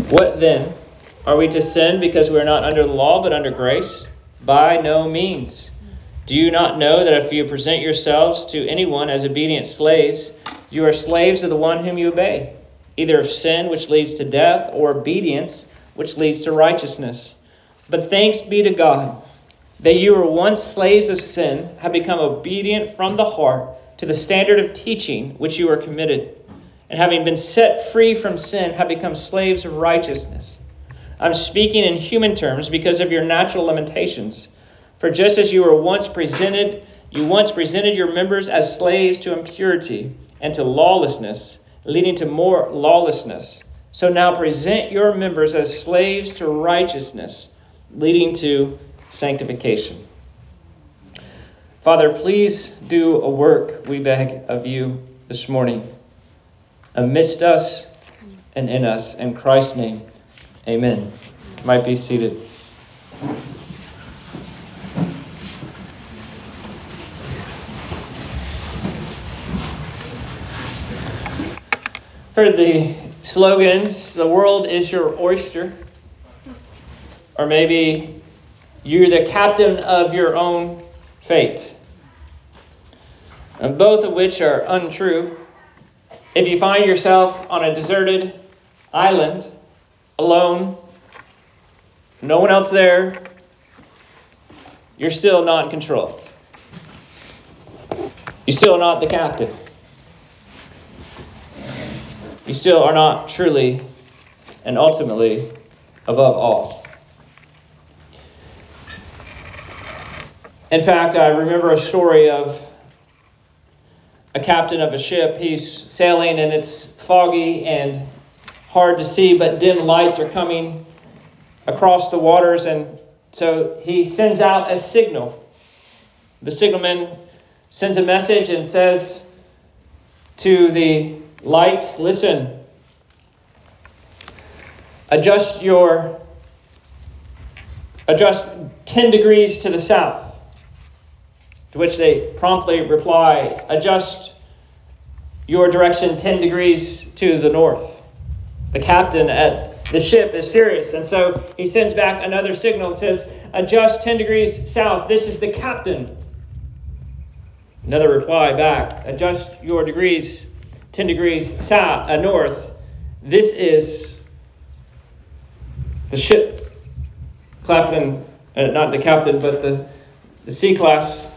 What then? Are we to sin because we are not under the law but under grace? By no means. Do you not know that if you present yourselves to anyone as obedient slaves, you are slaves of the one whom you obey, either of sin, which leads to death, or obedience, which leads to righteousness? But thanks be to God that you were once slaves of sin, have become obedient from the heart to the standard of teaching which you were committed, and having been set free from sin, have become slaves of righteousness. I'm speaking in human terms because of your natural limitations. For just as you once presented your members as slaves to impurity and to lawlessness, leading to more lawlessness, so now present your members as slaves to righteousness, leading to sanctification. Father, please do a work, we beg of you this morning, amidst us and in us. In Christ's name, amen. You might be seated. Heard the slogans, the world is your oyster, or maybe you're the captain of your own fate, and both of which are untrue. If you find yourself on a deserted island, alone, no one else there, you're still not in control. You're still not the captain. You still are not truly and ultimately above all. In fact, I remember a story of a captain of a ship. He's sailing and it's foggy and hard to see, but dim lights are coming across the waters, and so he sends out a signal. The signalman sends a message and says to the lights, listen, adjust 10 degrees to the south. To which they promptly reply, adjust your direction 10 degrees to the north. The captain at the ship is furious, and so he sends back another signal and says, adjust 10 degrees south. This is the captain. Another reply back, adjust your degrees 10 degrees south, north. This is the ship captain, not the captain, but the C-class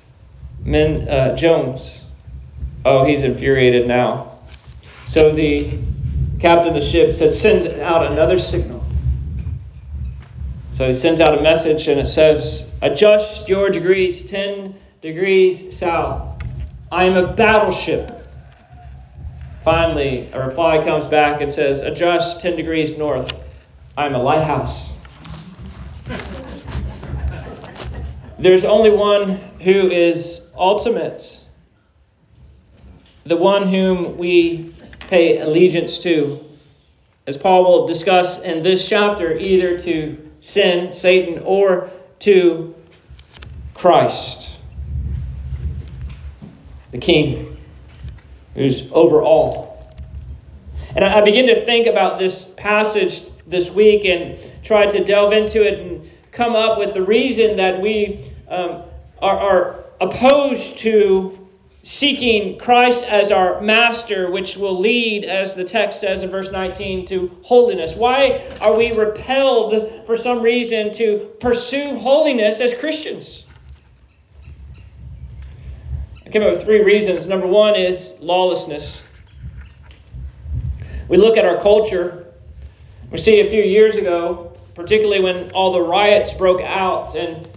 Jones. Oh, he's infuriated now. So the captain of the ship sends out another signal. So he sends out a message and it says, adjust your degrees 10 degrees south. I am a battleship. Finally, a reply comes back and says, adjust 10 degrees north. I am a lighthouse. There's only one who is ultimate, the one whom we pay allegiance to, as Paul will discuss in this chapter, either to sin, Satan, or to Christ, the King, who's over all. And I begin to think about this passage this week and try to delve into it and come up with the reason that we are opposed to seeking Christ as our master, which will lead, as the text says in verse 19, to holiness. Why are we repelled for some reason to pursue holiness as Christians? I came up with 3 reasons. Number 1 is lawlessness. We look at our culture. We see a few years ago, particularly when all the riots broke out, and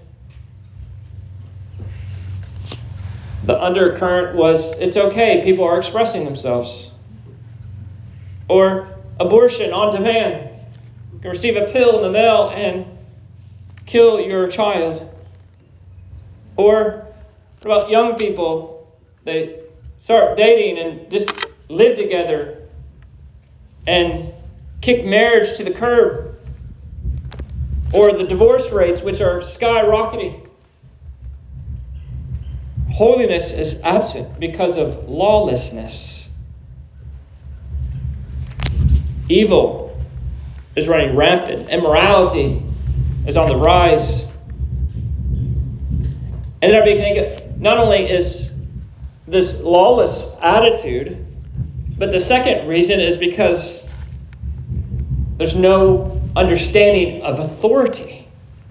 the undercurrent was, it's okay, people are expressing themselves. Or abortion on demand. You can receive a pill in the mail and kill your child. Or what about young people? They start dating and just live together and kick marriage to the curb. Or the divorce rates, which are skyrocketing. Holiness is absent because of lawlessness. Evil is running rampant. Immorality is on the rise. And then I begin, not only is this lawless attitude, but the second reason is because there's no understanding of authority.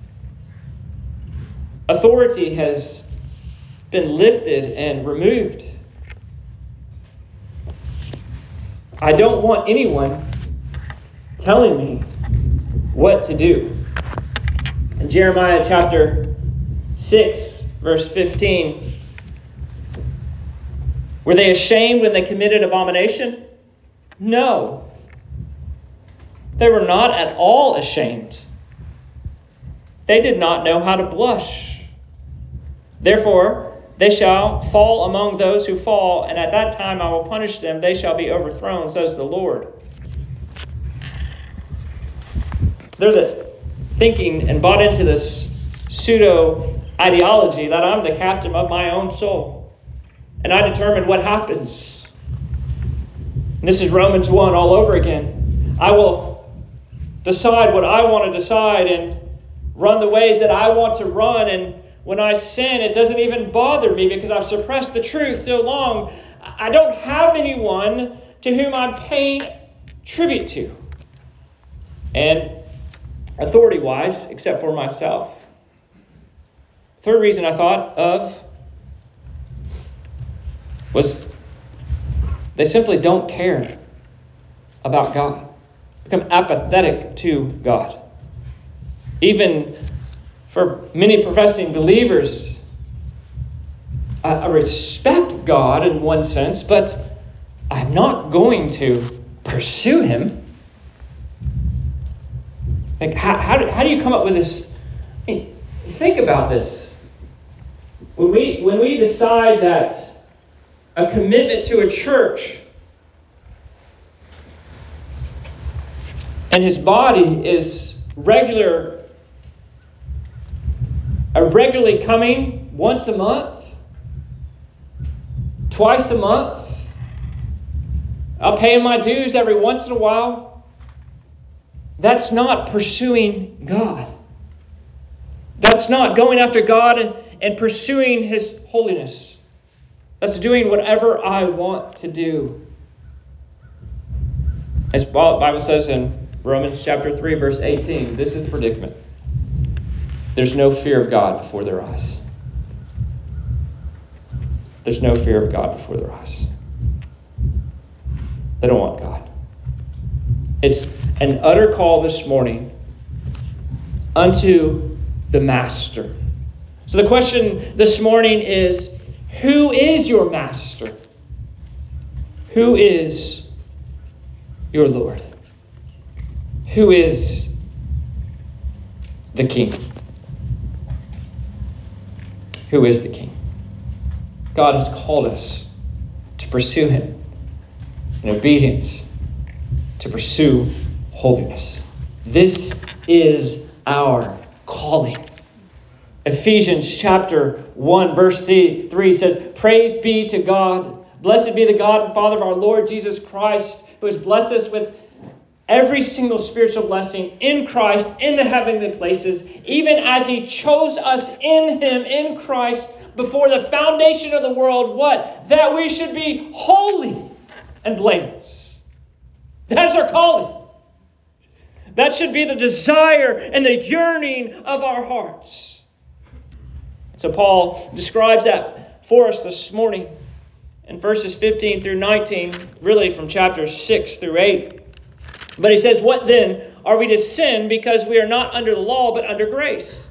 Authority has been lifted and removed. I don't want anyone telling me what to do. In Jeremiah chapter 6, verse 15, were they ashamed when they committed abomination? No. They were not at all ashamed. They did not know how to blush. Therefore, they shall fall among those who fall, and at that time I will punish them. They shall be overthrown, says the Lord. They're thinking and bought into this pseudo-ideology that I'm the captain of my own soul. And I determine what happens. And this is Romans 1 all over again. I will decide what I want to decide and run the ways that I want to run. And when I sin, it doesn't even bother me because I've suppressed the truth so long. I don't have anyone to whom I'm paying tribute to. And authority-wise, except for myself. Third reason I thought of was they simply don't care about God. Become apathetic to God. Even for many professing believers, I respect God in one sense, but I'm not going to pursue Him. Like, how do you come up with this? I mean, think about this. When we decide that a commitment to a church and His body is regularly coming once a month, twice a month, I'll pay my dues every once in a while. That's not pursuing God. That's not going after God and pursuing His holiness. That's doing whatever I want to do. As the Bible says in Romans chapter 3, verse 18, this is the predicament. There's no fear of God before their eyes. There's no fear of God before their eyes. They don't want God. It's an utter call this morning unto the Master. So the question this morning is, who is your Master? Who is your Lord? Who is the King? Who is the King? God has called us to pursue Him in obedience, to pursue holiness. This is our calling. Ephesians chapter 1 verse 3 says, "Praise be to God. Blessed be the God and Father of our Lord Jesus Christ, who has blessed us with every single spiritual blessing in Christ in the heavenly places, even as He chose us in Him, in Christ, before the foundation of the world." What? That we should be holy and blameless. That's our calling. That should be the desire and the yearning of our hearts. So Paul describes that for us this morning in verses 15 through 19, really from chapters 6 through 8. But he says, "What then? Are we to sin because we are not under the law but under grace?"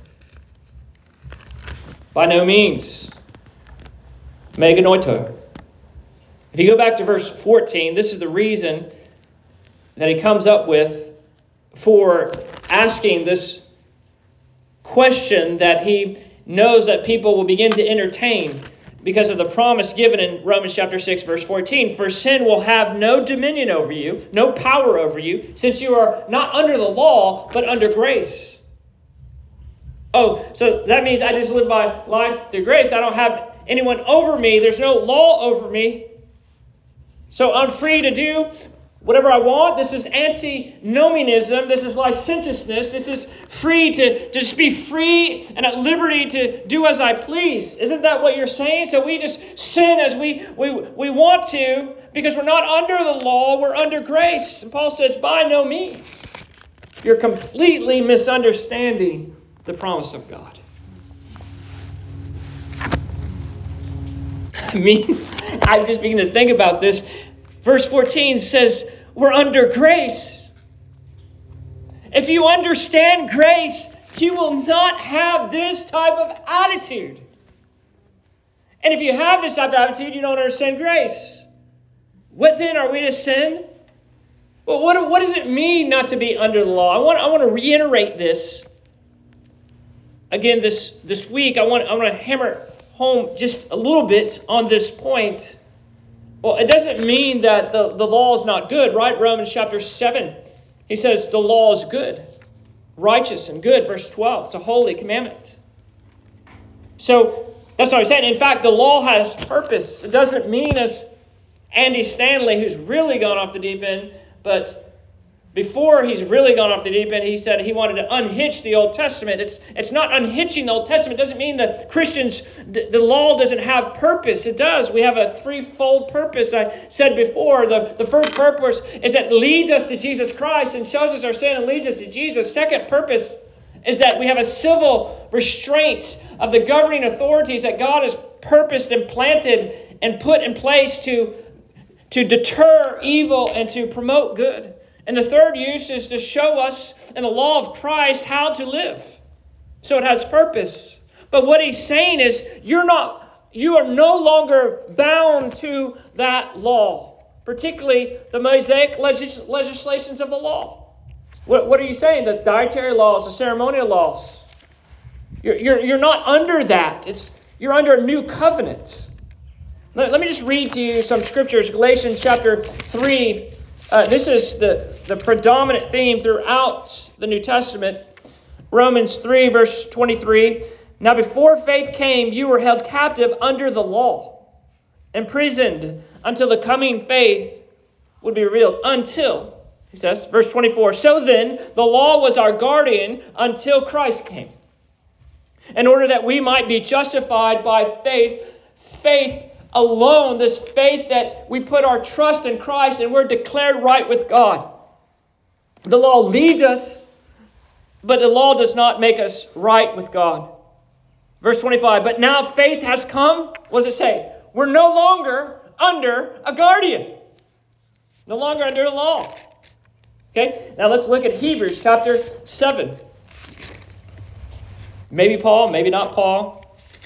By no means. Meganoito. If you go back to verse 14, this is the reason that he comes up with for asking this question that he knows that people will begin to entertain because of the promise given in Romans chapter 6, verse 14. "For sin will have no dominion over you, no power over you, since you are not under the law, but under grace." Oh, so that means I just live my life through grace. I don't have anyone over me. There's no law over me. So I'm free to do whatever I want. This is antinomianism. This is licentiousness. This is free to just be free and at liberty to do as I please. Isn't that what you're saying? So we just sin as we want to because we're not under the law. We're under grace. And Paul says, by no means. You're completely misunderstanding the promise of God. I just begin to think about this. Verse 14 says we're under grace. If you understand grace, you will not have this type of attitude. And if you have this type of attitude, you don't understand grace. What then? Are we to sin? Well, what does it mean not to be under the law? I want to reiterate this. Again, this week, I want to hammer home just a little bit on this point. Well, it doesn't mean that the law is not good, right? Romans chapter 7, he says the law is good, righteous and good. Verse 12, it's a holy commandment. So that's what I'm saying. In fact, the law has purpose. It doesn't mean, as Andy Stanley, who's really gone off the deep end, but before he's really gone off the deep end, he said he wanted to unhitch the Old Testament. It's not unhitching the Old Testament. It doesn't mean that Christians, the law doesn't have purpose. It does. We have a threefold purpose. I said before, the first purpose is that leads us to Jesus Christ and shows us our sin and leads us to Jesus. Second purpose is that we have a civil restraint of the governing authorities that God has purposed and planted and put in place to deter evil and to promote good. And the third use is to show us in the law of Christ how to live. So it has purpose. But what he's saying is you are no longer bound to that law, particularly the Mosaic legislations of the law. What are you saying? The dietary laws, the ceremonial laws. You're not under that. You're under a new covenant. Let me just read to you some scriptures. Galatians chapter 3. This is the predominant theme throughout the New Testament. Romans 3, verse 23. Now before faith came, you were held captive under the law, imprisoned until the coming faith would be revealed. Until, he says, verse 24. So then, the law was our guardian until Christ came, in order that we might be justified by faith. Faith alone, this faith that we put our trust in Christ and we're declared right with God. The law leads us, but the law does not make us right with God. Verse 25, but now faith has come. What does it say? We're no longer under a guardian. No longer under the law. Okay, now let's look at Hebrews chapter 7. Maybe Paul, maybe not Paul.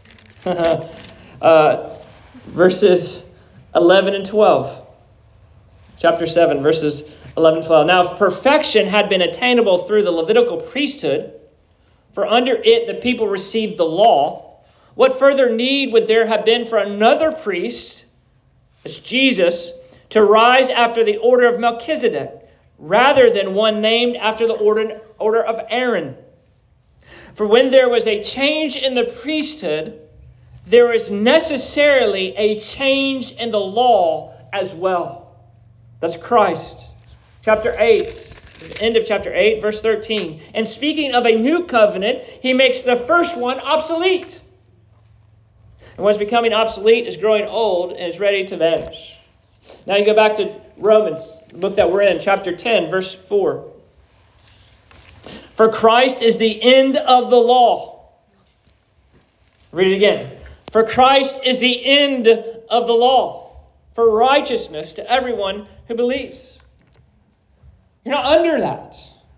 Verses 11 and 12. Chapter 7, verses 11 and 12. Now, if perfection had been attainable through the Levitical priesthood, for under it the people received the law, what further need would there have been for another priest, as Jesus, to rise after the order of Melchizedek, rather than one named after the order of Aaron? For when there was a change in the priesthood, there is necessarily a change in the law as well. That's Christ. Chapter 8, the end of chapter 8, verse 13. And speaking of a new covenant, he makes the first one obsolete. And what's becoming obsolete is growing old and is ready to vanish. Now you go back to Romans, the book that we're in, chapter 10, verse 4. For Christ is the end of the law. Read it again. For Christ is the end of the law, for righteousness to everyone who believes. You're not under that.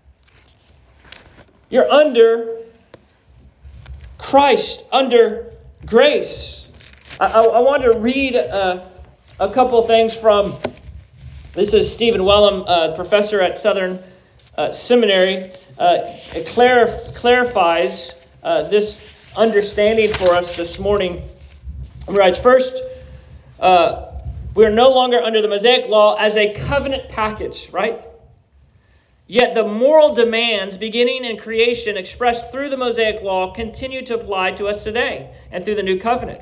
You're under Christ, under grace. I want to read a couple things from, this is Stephen Wellum, professor at Southern Seminary. It clarifies this understanding for us this morning. He writes, first, we are no longer under the Mosaic law as a covenant package, right? Yet the moral demands beginning in creation expressed through the Mosaic law continue to apply to us today and through the new covenant.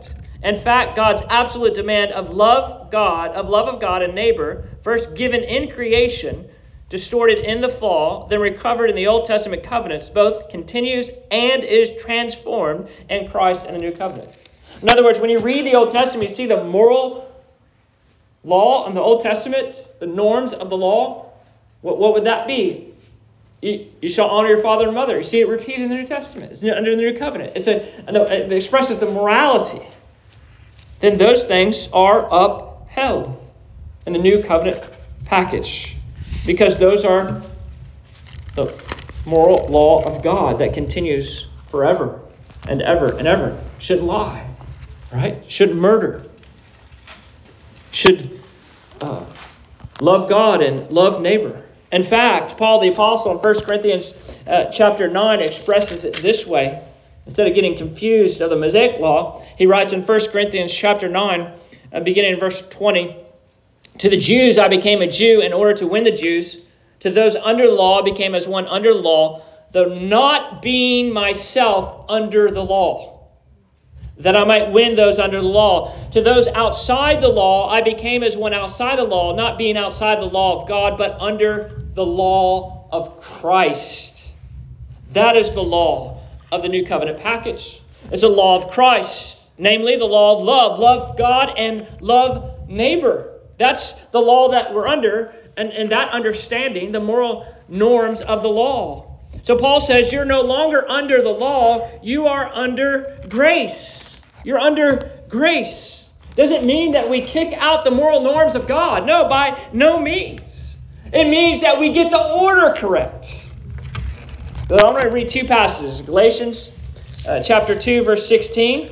In fact, God's absolute demand of love of God and neighbor, first given in creation, distorted in the fall, then recovered in the Old Testament covenants, both continues and is transformed in Christ and the New Covenant. In other words, when you read the Old Testament, you see the moral law in the Old Testament, the norms of the law. What would that be? You shall honor your father and mother. You see it repeated in the New Testament. It's under the New Covenant. It expresses the morality. Then those things are upheld in the New Covenant package, because those are the moral law of God that continues forever and ever and ever. Shouldn't lie, right? Shouldn't murder. Should love God and love neighbor. In fact, Paul the Apostle in 1 Corinthians chapter 9 expresses it this way. Instead of getting confused of the Mosaic law, he writes in 1 Corinthians chapter 9, beginning in verse 20, "To the Jews I became a Jew in order to win the Jews. To those under the law I became as one under the law, though not being myself under the law, that I might win those under the law. To those outside the law I became as one outside the law, not being outside the law of God, but under the law of Christ." That is the law of the New Covenant package. It's the law of Christ, namely the law of love. Love God and love neighbor. That's the law that we're under, and that understanding, the moral norms of the law. So Paul says you're no longer under the law, you are under grace. You're under grace. Doesn't mean that we kick out the moral norms of God. No, by no means. It means that we get the order correct. So I'm going to read two passages. Galatians chapter 2, verse 16.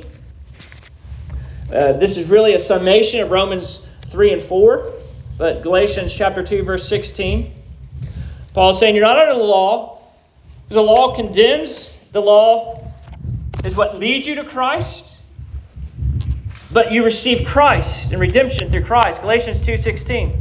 This is really a summation of Romans 3 and 4. But Galatians chapter 2, verse 16. Paul is saying you're not under the law. The law condemns. The law is what leads you to Christ. But you receive Christ and redemption through Christ. Galatians 2:16.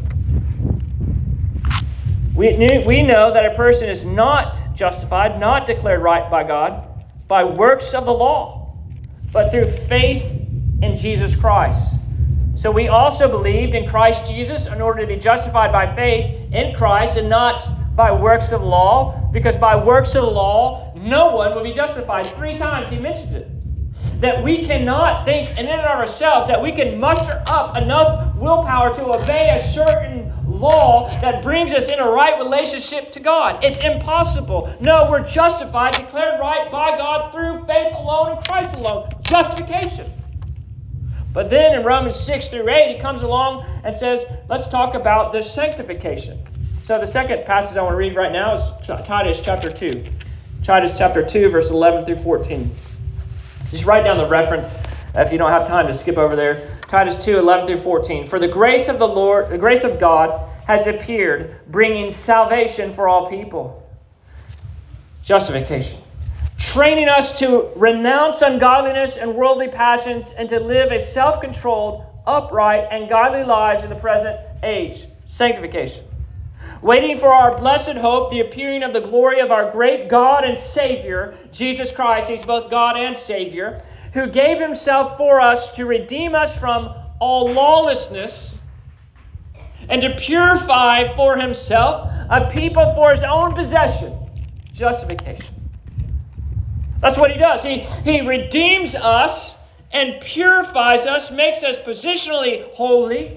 We know that a person is not justified, not declared right by God, by works of the law, but through faith in Jesus Christ. So we also believed in Christ Jesus in order to be justified by faith in Christ and not by works of the law, because by works of the law, no one will be justified. 3 times he mentions it. That we cannot think in and of ourselves that we can muster up enough willpower to obey a certain law that brings us in a right relationship to God. It's impossible. No, we're justified, declared right by God through faith alone and Christ alone. Justification. But then in Romans 6 through 8, he comes along and says, let's talk about this sanctification. So the second passage I want to read right now is Titus chapter 2. Titus chapter 2, verse 11 through 14. Just write down the reference if you don't have time to skip over there. Titus 2, 11 through 14. "For the grace of the Lord, the grace of God has appeared, bringing salvation for all people." Justification. "Training us to renounce ungodliness and worldly passions and to live a self-controlled, upright, and godly lives in the present age." Sanctification. "Waiting for our blessed hope, the appearing of the glory of our great God and Savior, Jesus Christ," he's both God and Savior, "who gave himself for us to redeem us from all lawlessness and to purify for himself a people for his own possession." Justification. That's what he does. He redeems us and purifies us, makes us positionally holy.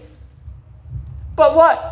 But what?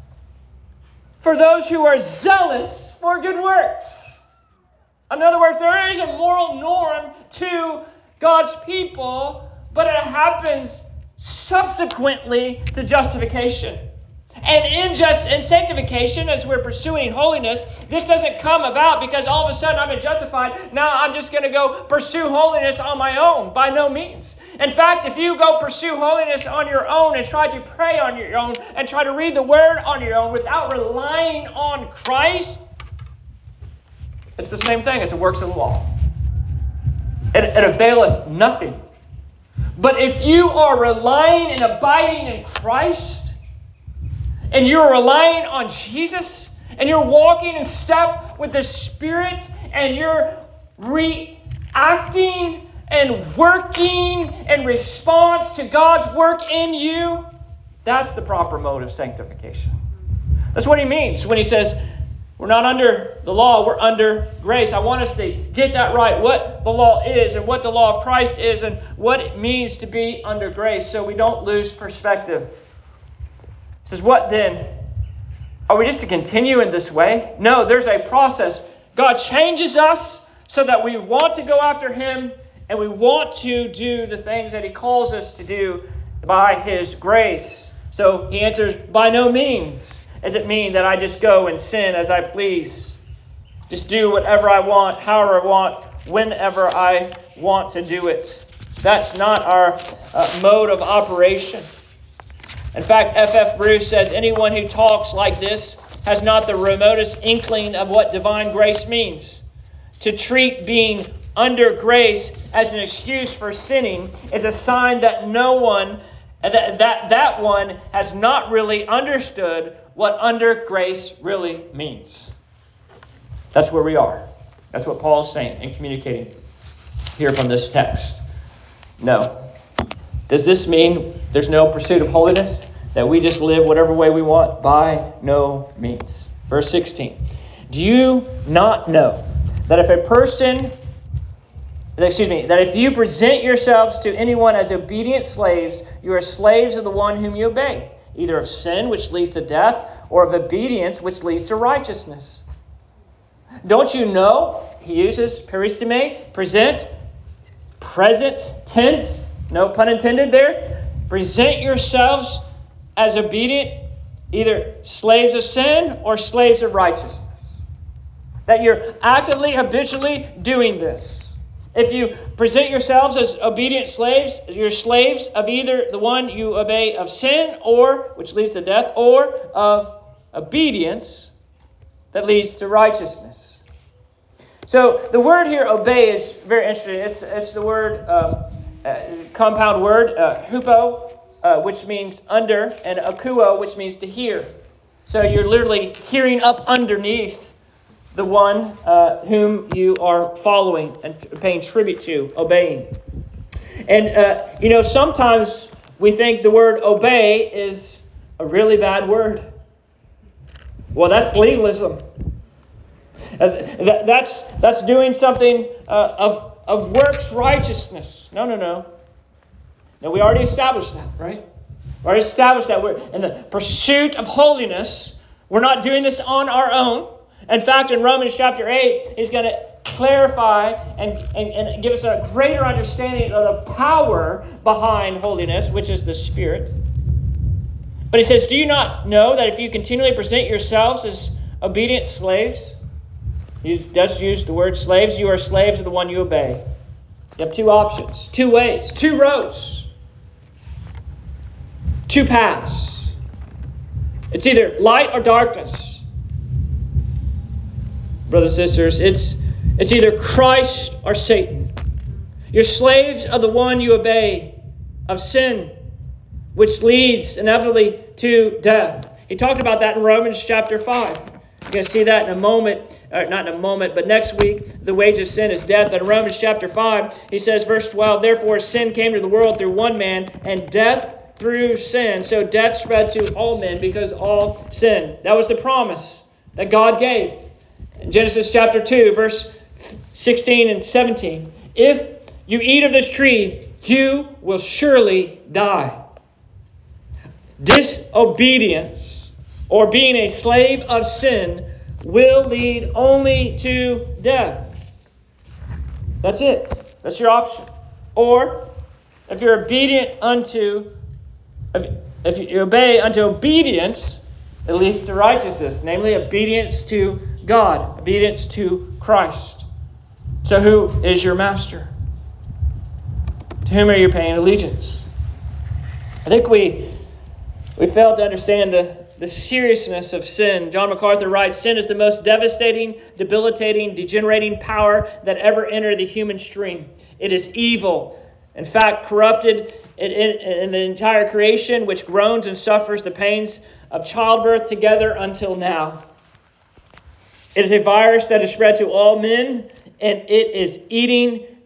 For those who are zealous for good works. In other words, there is a moral norm to God's people, but it happens subsequently to justification. And in sanctification, as we're pursuing holiness, this doesn't come about because all of a sudden I've been justified. Now I'm just going to go pursue holiness on my own. By no means. In fact, if you go pursue holiness on your own and try to pray on your own and try to read the Word on your own without relying on Christ, it's the same thing as the works of the law. It availeth nothing. But if you are relying and abiding in Christ, and you're relying on Jesus, and you're walking in step with the Spirit, and you're reacting and working in response to God's work in you, that's the proper mode of sanctification. That's what he means when he says, we're not under the law, we're under grace. I want us to get that right, what the law is and what the law of Christ is and what it means to be under grace so we don't lose perspective. It says, what then? Are we just to continue in this way? No, there's a process. God changes us so that we want to go after him and we want to do the things that he calls us to do by his grace. So he answers, by no means does it mean that I just go and sin as I please. Just do whatever I want, however I want, whenever I want to do it. That's not our mode of operation. In fact, F.F. Bruce says, anyone who talks like this has not the remotest inkling of what divine grace means. To treat being under grace as an excuse for sinning is a sign that that one has not really understood what under grace really means. That's where we are. That's what Paul is saying and communicating here from this text. No. Does this mean there's no pursuit of holiness? That we just live whatever way we want? By no means. Verse 16. Do you not know that if you present yourselves to anyone as obedient slaves, you are slaves of the one whom you obey, either of sin, which leads to death, or of obedience, which leads to righteousness? Don't you know? He uses peristime, present tense, no pun intended there. Present yourselves as obedient, either slaves of sin or slaves of righteousness. That you're actively, habitually doing this. If you present yourselves as obedient slaves, you're slaves of either the one you obey of sin, or which leads to death, or of obedience that leads to righteousness. So the word here, obey, is very interesting. It's the word, compound word, hupo, which means under, and akuo, which means to hear. So you're literally hearing up underneath the one whom you are following and paying tribute to, obeying. And, sometimes we think the word obey is a really bad word. Well, that's legalism. That's doing something of works righteousness. No. No, we already established that, right? We already established that we're in the pursuit of holiness. We're not doing this on our own. In fact, in Romans chapter 8, he's going to clarify and give us a greater understanding of the power behind holiness, which is the Spirit. But he says, do you not know that if you continually present yourselves as obedient slaves, he does use the word slaves, you are slaves of the one you obey. You have two options, two ways, two roads, two paths. It's either light or darkness. Brothers and sisters, it's either Christ or Satan. You're slaves of the one you obey, of sin, which leads inevitably to death. He talked about that in Romans chapter 5. You're going to see that in a moment, not in a moment, but next week. The wage of sin is death. But in Romans chapter 5, he says, verse 12, therefore sin came to the world through one man, and death through sin. So death spread to all men because all sin. That was the promise that God gave. In Genesis chapter 2, verse 16 and 17. If you eat of this tree, you will surely die. Disobedience, or being a slave of sin, will lead only to death. That's it. That's your option. Or, if you obey unto obedience, it leads to righteousness, namely obedience to God, obedience to Christ. So who is your master? To whom are you paying allegiance? I think we fail to understand the seriousness of sin. John MacArthur writes, sin is the most devastating, debilitating, degenerating power that ever entered the human stream. It is evil. In fact, corrupted in the entire creation, which groans and suffers the pains of childbirth together until now. It is a virus that is spread to all men, and it is eating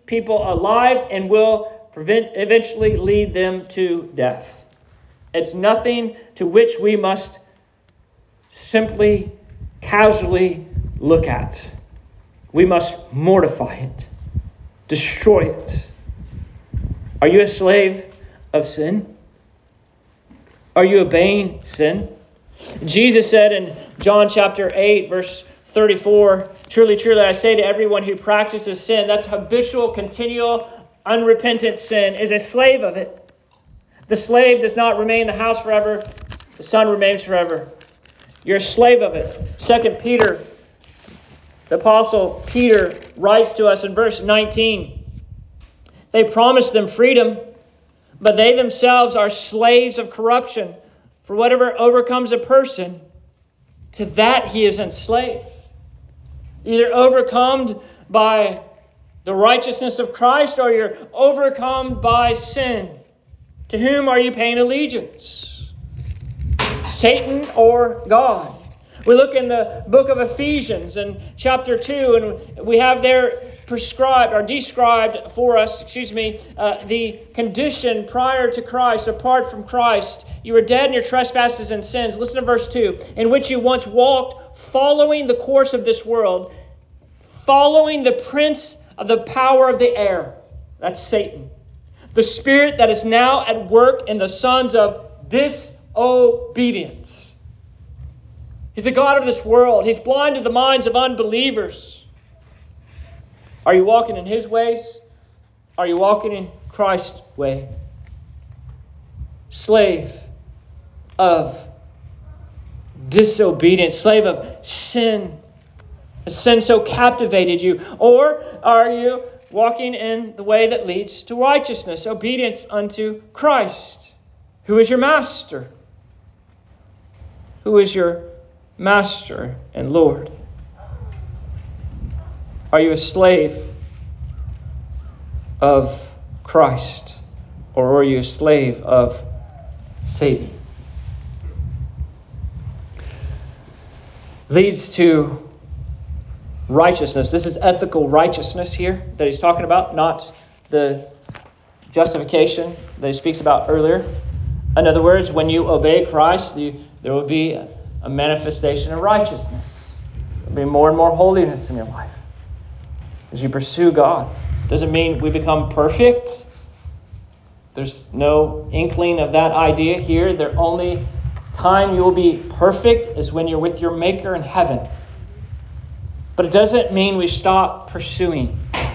people alive and will eventually lead them to death. It's nothing to which we must simply, casually look at. We must mortify it, destroy it. Are you a slave of sin? Are you obeying sin? Jesus said in John chapter 8, verse 34, "Truly, truly, I say to everyone who practices sin," that's habitual, continual, unrepentant sin, "is a slave of it. The slave does not remain in the house forever. The son remains forever." You're a slave of it. 2 Peter, the Apostle Peter writes to us in verse 19, "They promise them freedom, but they themselves are slaves of corruption. For whatever overcomes a person, to that he is enslaved." Either overcome by the righteousness of Christ, or you're overcome by sin. To whom are you paying allegiance? Satan or God? We look in the book of Ephesians in chapter 2, and we have there described for us, the condition prior to Christ, apart from Christ. You were dead in your trespasses and sins. Listen to verse 2. "In which you once walked, following the course of this world, following the prince of the power of the air." That's Satan. "The spirit that is now at work in the sons of disobedience." He's the god of this world. He's blind to the minds of unbelievers. Are you walking in his ways? Are you walking in Christ's way? Slave of disobedience, slave of sin. Has sin so captivated you? Or are you walking in the way that leads to righteousness, obedience unto Christ? Who is your master? Who is your master and Lord? Are you a slave of Christ, or are you a slave of Satan? Leads to righteousness. This is ethical righteousness here that he's talking about, not the justification that he speaks about earlier. In other words, when you obey Christ, there will be a manifestation of righteousness. There will be more and more holiness in your life as you pursue God. Doesn't mean we become perfect. There's no inkling of that idea here. The only time you will be perfect is when you're with your Maker in heaven. But it doesn't mean we stop pursuing.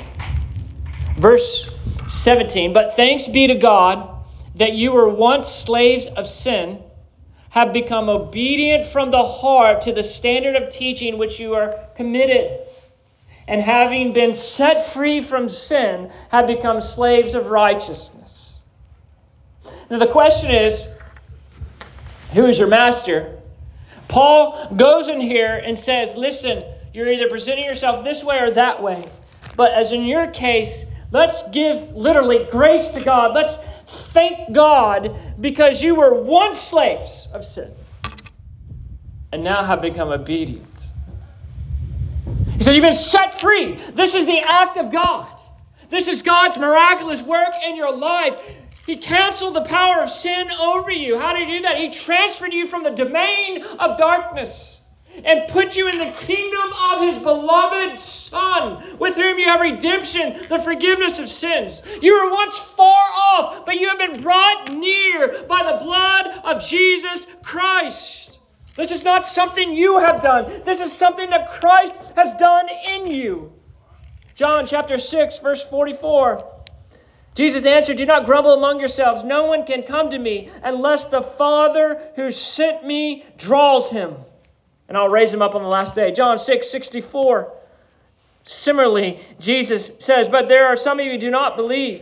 Verse 17, "But thanks be to God that you were once slaves of sin, have become obedient from the heart to the standard of teaching which you are committed. And having been set free from sin, have become slaves of righteousness." Now the question is, who is your master? Paul goes in here and says, listen, you're either presenting yourself this way or that way. But as in your case, let's give literally grace to God. Let's thank God because you were once slaves of sin and now have become obedient. He says you've been set free. This is the act of God. This is God's miraculous work in your life. He canceled the power of sin over you. How did he do that? He transferred you from the domain of darkness and put you in the kingdom of his beloved Son, with whom you have redemption, the forgiveness of sins. You were once far off, but you have been brought near by the blood of Jesus Christ. This is not something you have done. This is something that Christ has done in you. John chapter 6, verse 44. Jesus answered, "Do not grumble among yourselves. No one can come to me unless the Father who sent me draws him, and I'll raise him up on the last day." John 6:64. Similarly, Jesus says, "But there are some of you who do not believe."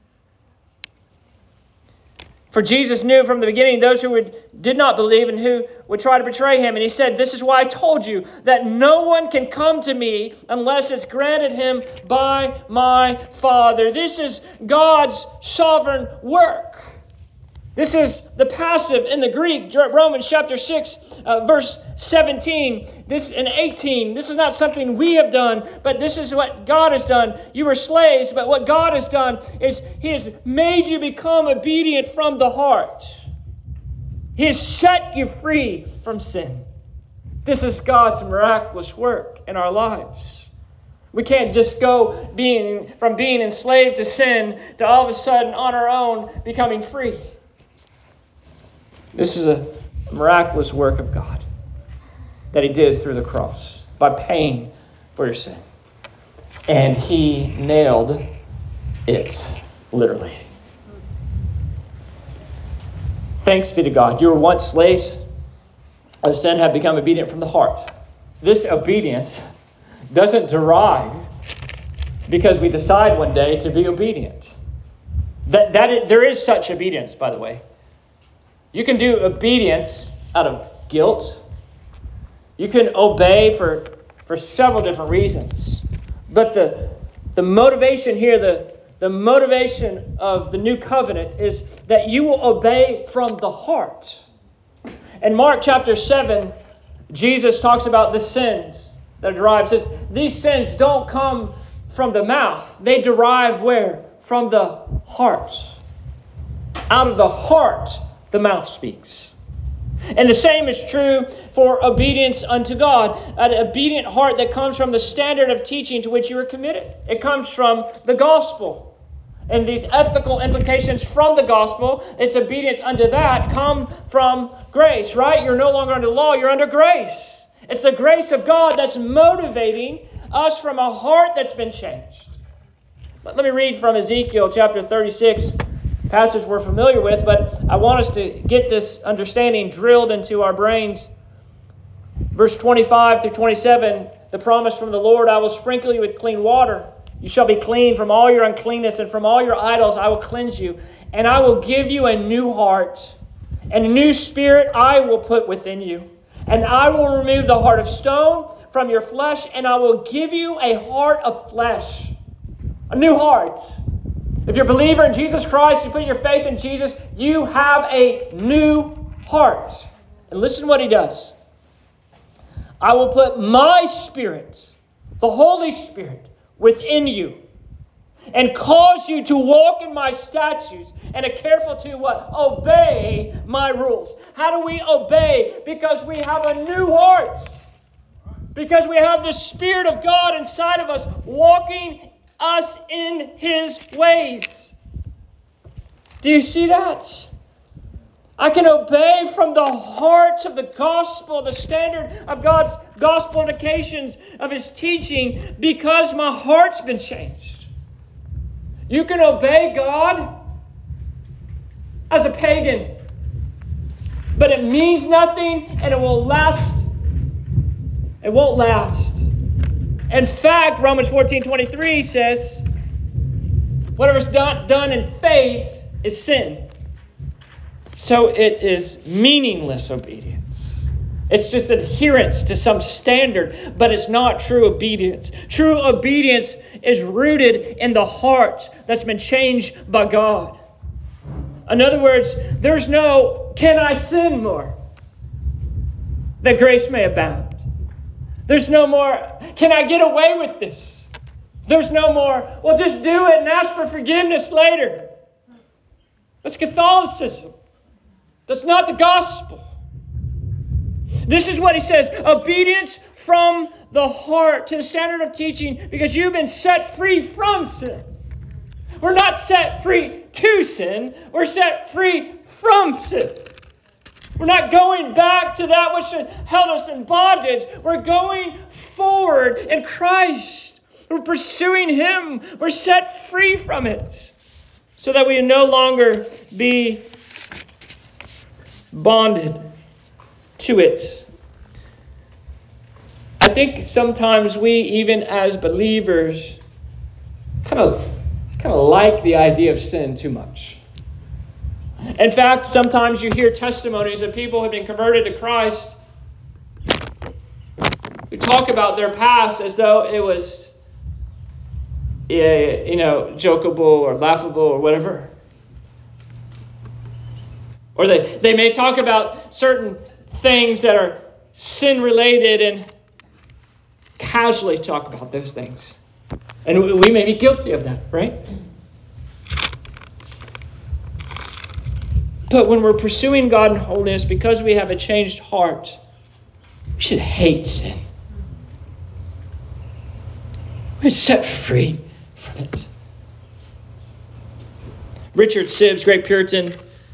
For Jesus knew from the beginning those who did not believe and who would try to betray him. And he said, "This is why I told you that no one can come to me unless it's granted him by my Father." This is God's sovereign work. This is the passive in the Greek, Romans chapter 6, verse 17 and 18. This is not something we have done, but this is what God has done. You were slaves, but what God has done is He has made you become obedient from the heart. He has set you free from sin. This is God's miraculous work in our lives. We can't just go from being enslaved to sin to all of a sudden on our own becoming free. This is a miraculous work of God that He did through the cross by paying for your sin. And He nailed it, literally. Thanks be to God. You were once slaves of sin, have become obedient from the heart. This obedience doesn't derive because we decide one day to be obedient. There is such obedience, by the way. You can do obedience out of guilt. You can obey for several different reasons. But the motivation here, the motivation of the new covenant is that you will obey from the heart. In Mark chapter 7, Jesus talks about the sins that derive. Says these sins don't come from the mouth. They derive where? From the heart. Out of the heart, the mouth speaks. And the same is true for obedience unto God. An obedient heart that comes from the standard of teaching to which you are committed. It comes from the gospel. And these ethical implications from the gospel, its obedience unto that, come from grace, right? You're no longer under law, you're under grace. It's the grace of God that's motivating us from a heart that's been changed. Let me read from Ezekiel chapter 36, passage we're familiar with, but I want us to get this understanding drilled into our brains. Verse 25 through 27, the promise from the Lord, I will sprinkle you with clean water. You shall be clean from all your uncleanness, and from all your idols I will cleanse you. And I will give you a new heart, and a new spirit I will put within you. And I will remove the heart of stone from your flesh, and I will give you a heart of flesh. A new heart. If you're a believer in Jesus Christ, you put your faith in Jesus, you have a new heart. And listen to what He does. I will put my Spirit, the Holy Spirit, within you, and cause you to walk in my statutes and are careful to what? Obey my rules. How do we obey? Because we have a new heart. Because we have the Spirit of God inside of us, walking us in His ways. Do you see that? I can obey from the heart of the gospel, the standard of God's gospel indications of His teaching, because my heart's been changed. You can obey God as a pagan, but it means nothing and it will last. It won't last. In fact, Romans 14:23 says, whatever's not done in faith is sin. So it is meaningless obedience. It's just adherence to some standard, but it's not true obedience. True obedience is rooted in the heart that's been changed by God. In other words, there's no, can I sin more? That grace may abound. There's no more, can I get away with this? There's no more, well, just do it and ask for forgiveness later. That's Catholicism. That's not the gospel. This is what he says. Obedience from the heart to the standard of teaching, because you've been set free from sin. We're not set free to sin. We're set free from sin. We're not going back to that which held us in bondage. We're going forward in Christ. We're pursuing Him. We're set free from it, so that we no longer be bonded to it. I think sometimes we, even as believers, kind of like the idea of sin too much. In fact, sometimes you hear testimonies of people who have been converted to Christ who talk about their past as though it was, jokeable or laughable or whatever. Or they may talk about certain things that are sin-related and casually talk about those things. And we may be guilty of that, right? But when we're pursuing God in holiness, because we have a changed heart, we should hate sin. We're set free from it. Richard Sibbes, great Puritan,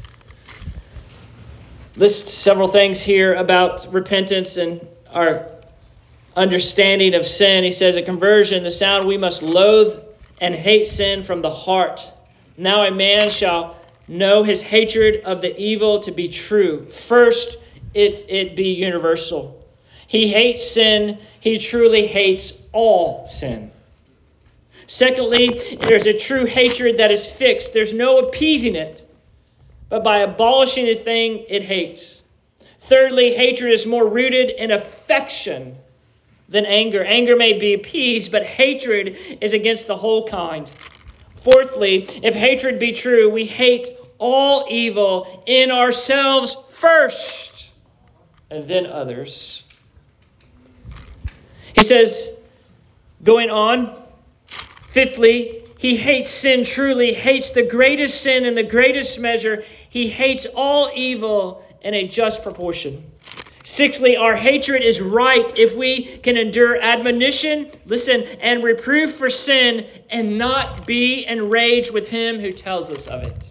lists several things here about repentance and our understanding of sin. He says, at conversion, the sound we must loathe and hate sin from the heart. Now a man shall know his hatred of the evil to be true. First, if it be universal. He hates sin. He truly hates all sin. Secondly, there's a true hatred that is fixed. There's no appeasing it, but by abolishing the thing it hates. Thirdly, hatred is more rooted in affection than anger. Anger may be appeased, but hatred is against the whole kind. Fourthly, if hatred be true, we hate all evil in ourselves first, and then others. He says, going on, fifthly, he hates sin truly, hates the greatest sin in the greatest measure. He hates all evil in a just proportion. Sixthly, our hatred is right if we can endure admonition, listen, and reproof for sin and not be enraged with him who tells us of it.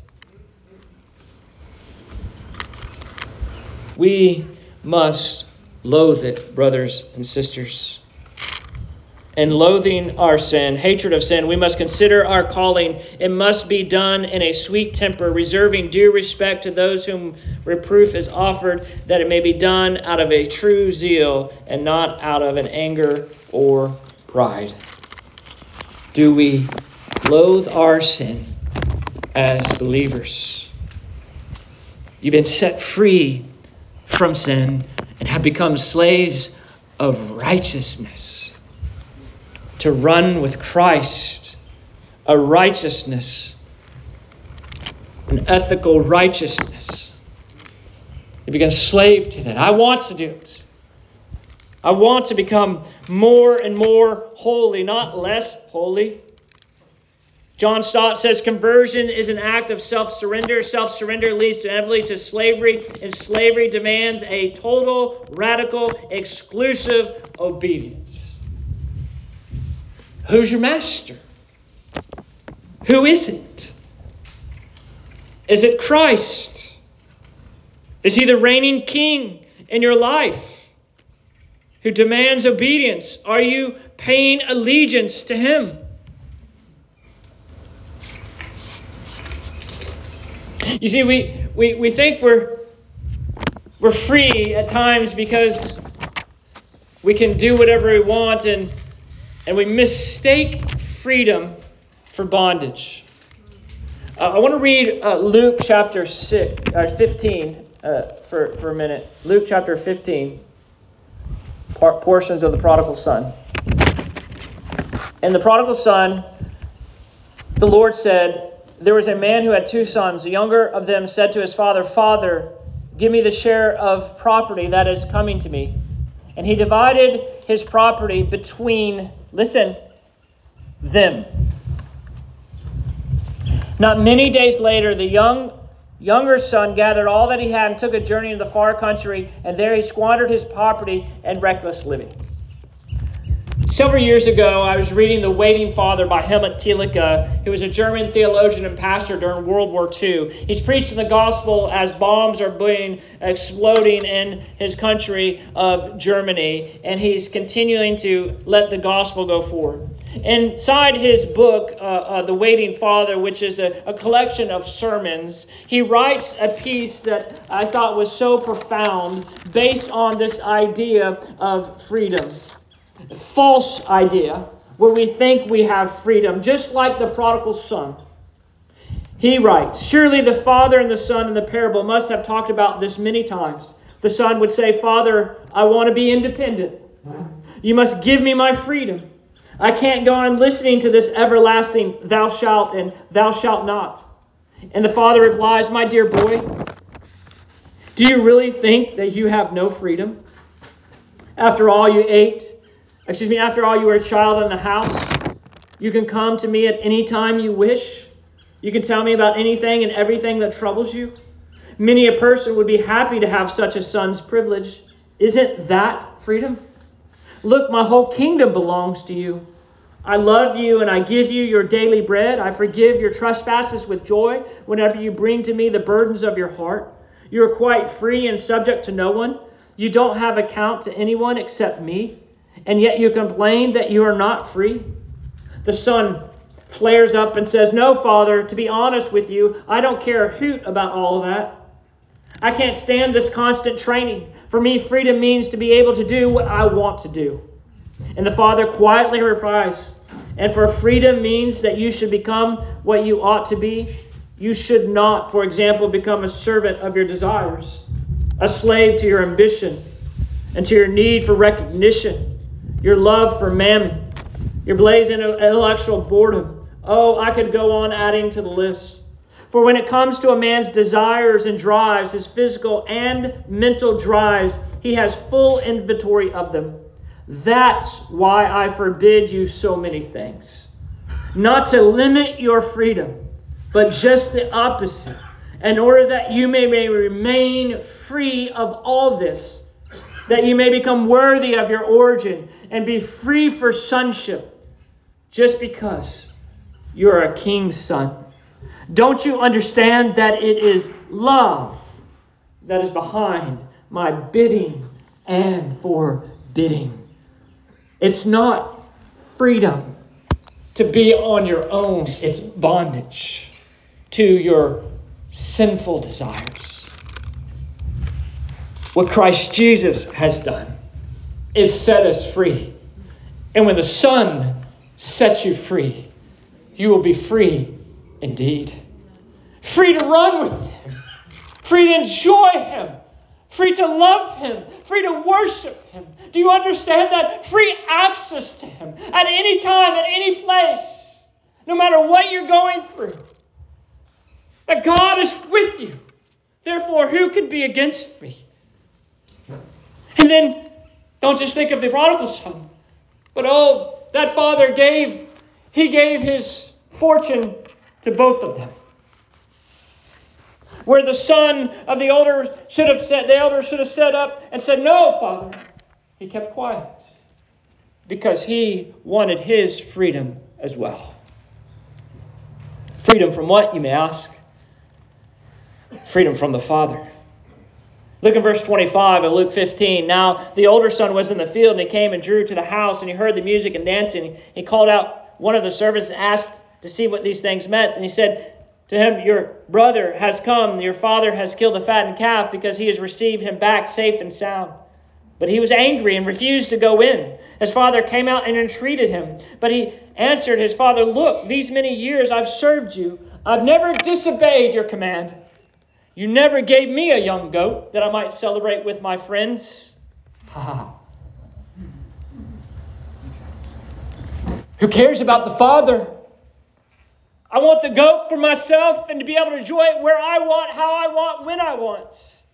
We must loathe it, brothers and sisters. And loathing our sin, hatred of sin, we must consider our calling. It must be done in a sweet temper, reserving due respect to those whom reproof is offered, that it may be done out of a true zeal and not out of an anger or pride. Do we loathe our sin as believers? You've been set free from sin and have become slaves of righteousness. To run with Christ, a righteousness, an ethical righteousness. You become a slave to that. I want to do it. I want to become more and more holy, not less holy. John Stott says conversion is an act of self-surrender. Self-surrender leads inevitably to slavery, and slavery demands a total, radical, exclusive obedience. Who's your master? Who is it? Is it Christ? Is he the reigning king in your life who demands obedience? Are you paying allegiance to him? You see, we think we're free at times because we can do whatever we want, and we mistake freedom for bondage. I want to read Luke chapter 15 for a minute. Luke chapter 15, portions of the prodigal son. And the prodigal son, the Lord said, there was a man who had 2 sons. The younger of them said to his father, Father, give me the share of property that is coming to me. And he divided his property between, listen, them. Not many days later, the younger son gathered all that he had and took a journey into the far country, and there he squandered his property in reckless living. Several years ago, I was reading The Waiting Father by Helmut Thielicke, who was a German theologian and pastor during World War II. He's preaching the gospel as bombs are exploding in his country of Germany, and he's continuing to let the gospel go forward. Inside his book, The Waiting Father, which is a collection of sermons, he writes a piece that I thought was so profound based on this idea of freedom. A false idea where we think we have freedom, just like the prodigal son. He writes, surely the father and the son in the parable must have talked about this many times. The son would say, Father, I want to be independent. You must give me my freedom. I can't go on listening to this everlasting thou shalt and thou shalt not. And the father replies, my dear boy, Do you really think that you have no freedom? After all you were a child in the house, you can come to me at any time you wish. You can tell me about anything and everything that troubles you. Many a person would be happy to have such a son's privilege. Isn't that freedom? Look, my whole kingdom belongs to you. I love you and I give you your daily bread. I forgive your trespasses with joy whenever you bring to me the burdens of your heart. You are quite free and subject to no one. You don't have account to anyone except me, and yet you complain that you are not free. The son flares up and says, no, Father, to be honest with you, I don't care a hoot about all of that. I can't stand this constant training. For me, freedom means to be able to do what I want to do. And the father quietly replies, and for freedom means that you should become what you ought to be. You should not, for example, become a servant of your desires, a slave to your ambition and to your need for recognition, your love for mammon, your blazing intellectual boredom. Oh, I could go on adding to the list. For when it comes to a man's desires and drives, his physical and mental drives, he has full inventory of them. That's why I forbid you so many things. Not to limit your freedom, but just the opposite, in order that you may remain free of all this, that you may become worthy of your origin and be free for sonship, just because you're a king's son. Don't you understand that it is love that is behind my bidding and forbidding? It's not freedom to be on your own. It's bondage to your sinful desires. What Christ Jesus has done is set us free. And when the Son sets you free, you will be free indeed. Free to run with Him. Free to enjoy Him. Free to love Him. Free to worship Him. Do you understand that? Free access to Him at any time, at any place, no matter what you're going through. That God is with you. Therefore, who could be against me? And then, don't just think of the prodigal son. But that father gave his fortune to both of them. Where the son of the elder should have set up and said, no, Father. He kept quiet. Because he wanted his freedom as well. Freedom from what, you may ask? Freedom from the Father. Look at verse 25 of Luke 15. Now the older son was in the field, and he came and drew to the house, and he heard the music and dancing. He called out one of the servants and asked to see what these things meant. And he said to him, your brother has come. Your father has killed the fattened calf because he has received him back safe and sound. But he was angry and refused to go in. His father came out and entreated him. But he answered his father, look, these many years I've served you. I've never disobeyed your command. You never gave me a young goat that I might celebrate with my friends. Who cares about the father? I want the goat for myself and to be able to enjoy it where I want, how I want, when I want.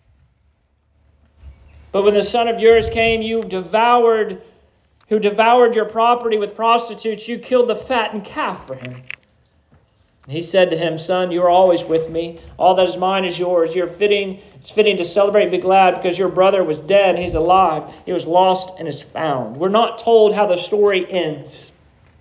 But when the son of yours came, who devoured your property with prostitutes, you killed the fattened calf for him. And he said to him, son, you are always with me. All that is mine is yours. It's fitting to celebrate and be glad because your brother was dead and he's alive. He was lost and is found. We're not told how the story ends.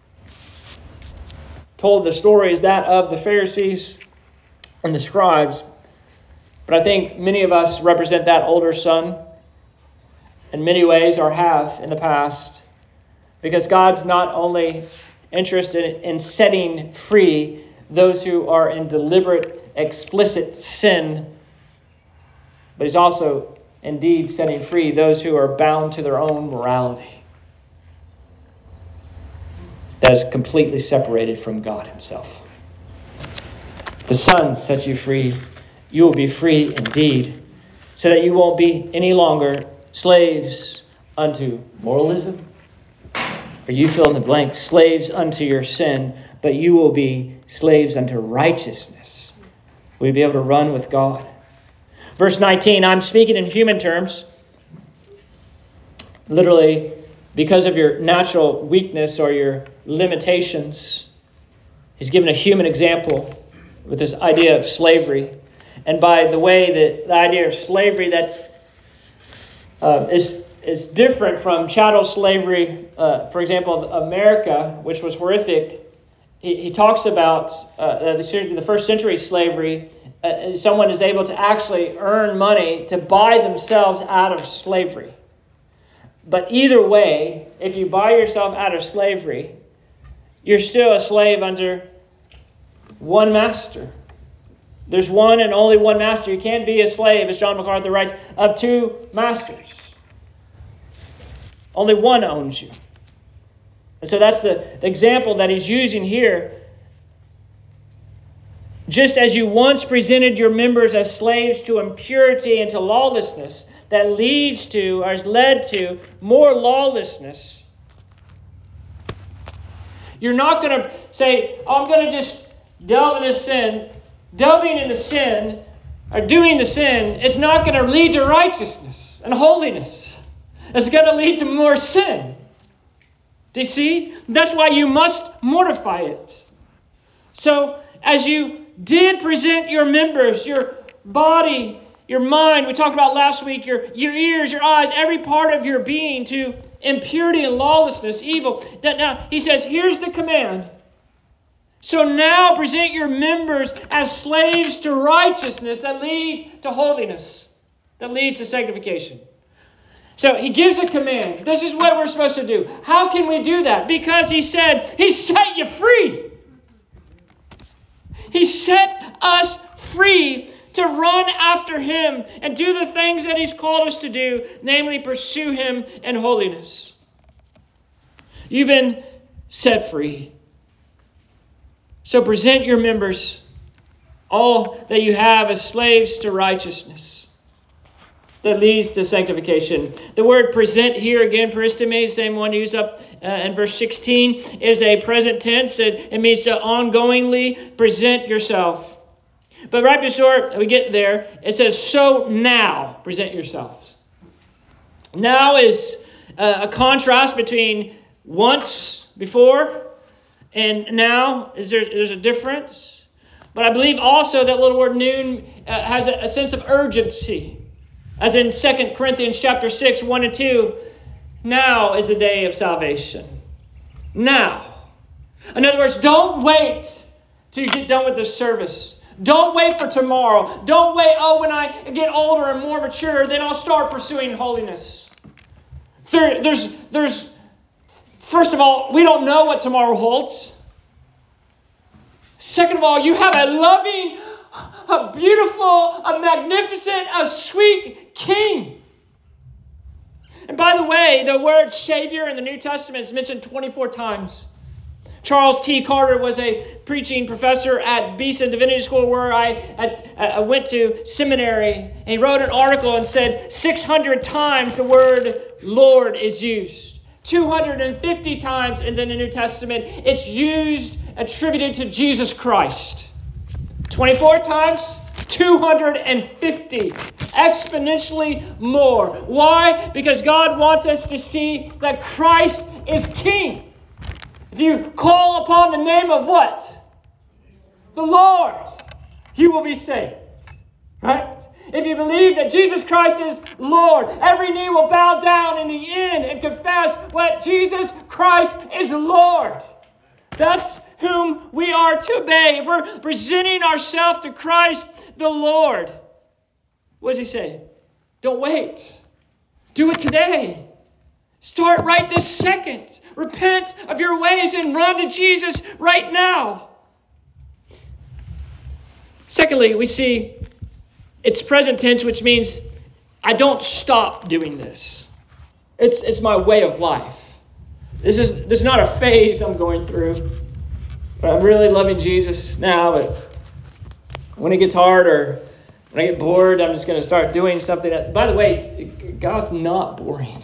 Told the story is that of the Pharisees and the scribes. But I think many of us represent that older son in many ways or have in the past. Because God's not only interested in setting free those who are in deliberate, explicit sin, but He's also indeed setting free those who are bound to their own morality. That is completely separated from God Himself. The Son sets you free. You will be free indeed, so that you won't be any longer slaves unto moralism, or you fill in the blank, slaves unto your sin, but you will be slaves unto righteousness. We'll be able to run with God. Verse 19, I'm speaking in human terms. Literally, because of your natural weakness or your limitations. He's given a human example with this idea of slavery. And by the way, the idea of slavery that is different from chattel slavery, for example, America, which was horrific. He talks about the first century slavery. Someone is able to actually earn money to buy themselves out of slavery. But either way, if you buy yourself out of slavery, you're still a slave under one master. There's one and only one master. You can't be a slave, as John MacArthur writes, of two masters. Only one owns you. And so that's the example that he's using here. Just as you once presented your members as slaves to impurity and to lawlessness, that leads to, or has led to, more lawlessness. You're not going to say, I'm going to just delve into sin. Delving into sin, or doing the sin, it's not going to lead to righteousness and holiness. It's going to lead to more sin. Do you see? That's why you must mortify it. So, as you did present your members, your body, your mind, we talked about last week, your ears, your eyes, every part of your being to impurity and lawlessness, evil. Now, he says, here's the command. So now present your members as slaves to righteousness that leads to holiness, that leads to sanctification. So he gives a command. This is what we're supposed to do. How can we do that? Because he said, he set you free. He set us free to run after him and do the things that he's called us to do, namely pursue him in holiness. You've been set free. So present your members, all that you have, as slaves to righteousness that leads to sanctification. The word present here, again, peristome, same one used up in verse 16, is a present tense. It means to ongoingly present yourself. But right before we get there, it says, so now present yourselves. Now is a contrast between once before and now. There's a difference. But I believe also that little word noon has a sense of urgency. As in 2 Corinthians chapter 6, 1 and 2, now is the day of salvation. Now. In other words, don't wait till you get done with this service. Don't wait for tomorrow. Don't wait, when I get older and more mature, then I'll start pursuing holiness. There's first of all, we don't know what tomorrow holds. Second of all, you have a loving, a beautiful, a magnificent, a sweet King. And by the way, the word Savior in the New Testament is mentioned 24 times. Charles T. Carter was a preaching professor at Beeson Divinity School where I went to seminary. And he wrote an article and said 600 times the word Lord is used. 250 times in the New Testament it's used, attributed to Jesus Christ. 24 times, 250. Exponentially more. Why? Because God wants us to see that Christ is King. If you call upon the name of what? The Lord, you will be saved. Right? If you believe that Jesus Christ is Lord, every knee will bow down in the end and confess what Jesus Christ is Lord. That's whom we are to obey. If we're presenting ourselves to Christ the Lord, what does he say? Don't wait. Do it today. Start right this second. Repent of your ways and run to Jesus right now. Secondly, we see it's present tense, which means I don't stop doing this. It's my way of life. This is not a phase I'm going through. But I'm really loving Jesus now, but when it gets hard or when I get bored, I'm just going to start doing something. By the way, God's not boring.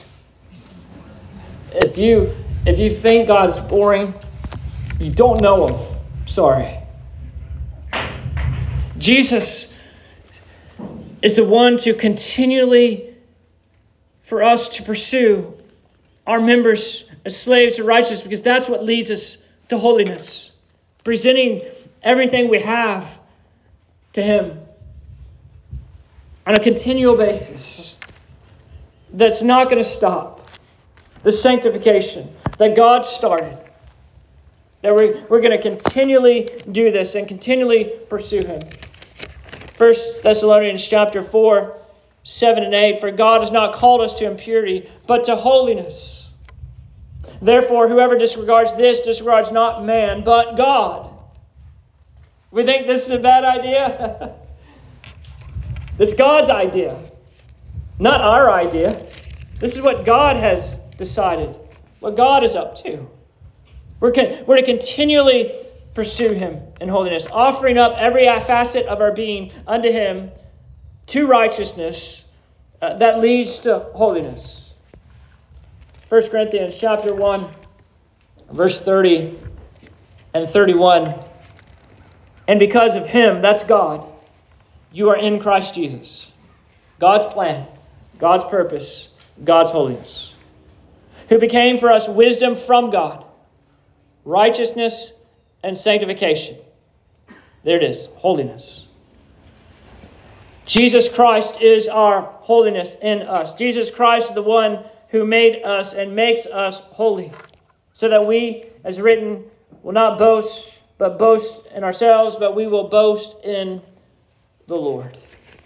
If you think God's boring, you don't know him. Sorry. Jesus is the one to continually, for us to pursue our members as slaves to righteousness, because that's what leads us to holiness. Presenting everything we have to Him on a continual basis. That's not going to stop. The sanctification that God started. That we're going to continually do this and continually pursue Him. 1 Thessalonians chapter 4, 7 and 8. For God has not called us to impurity, but to holiness. Therefore, whoever disregards this disregards not man, but God. We think this is a bad idea? It's God's idea, not our idea. This is what God has decided, what God is up to. We're to continually pursue Him in holiness, offering up every facet of our being unto Him to righteousness that leads to holiness. 1 Corinthians chapter 1, verse 30 and 31. And because of Him, that's God, you are in Christ Jesus. God's plan, God's purpose, God's holiness. Who became for us wisdom from God, righteousness and sanctification. There it is, holiness. Jesus Christ is our holiness in us. Jesus Christ is the one who made us and makes us holy, so that we, as written, will not boast in ourselves, but we will boast in the Lord.